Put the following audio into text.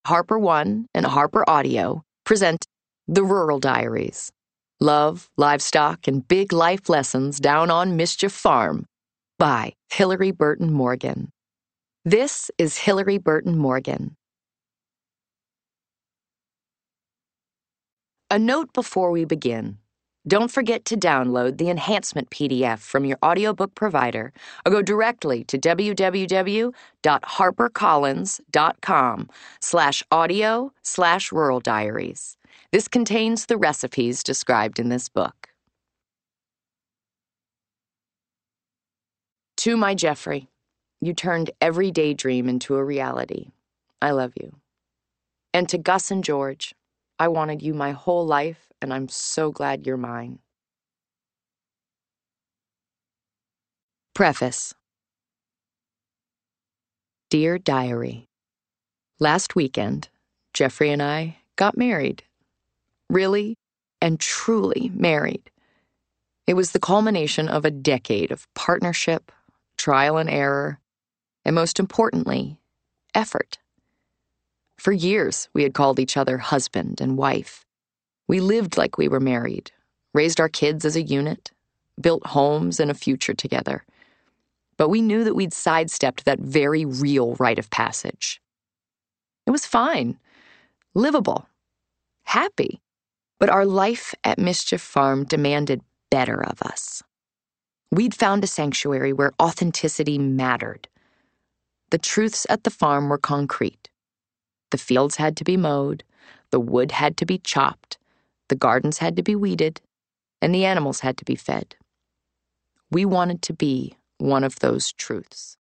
Harper One and Harper Audio present The Rural Diaries. Love, livestock, and big life lessons down on Mischief Farm by Hilary Burton Morgan. This is Hilary Burton Morgan. A note before we begin. Don't forget to download the enhancement PDF from your audiobook provider or go directly to www.harpercollins.com/audio/rural diaries. This contains the recipes described in this book. To my Jeffrey, you turned every daydream into a reality. I love you. And to Gus and George, I wanted you my whole life, and I'm so glad you're mine. Preface. Dear Diary, last weekend, Jeffrey and I got married. Really and truly married. It was the culmination of a decade of partnership, trial and error, and most importantly, effort. For years, we had called each other husband and wife. We lived like we were married, raised our kids as a unit, built homes and a future together. But we knew that we'd sidestepped that very real rite of passage. It was fine, livable, happy, but our life at Mischief Farm demanded better of us. We'd found a sanctuary where authenticity mattered. The truths at the farm were concrete. The fields had to be mowed, the wood had to be chopped, the gardens had to be weeded, and the animals had to be fed. We wanted to be one of those truths.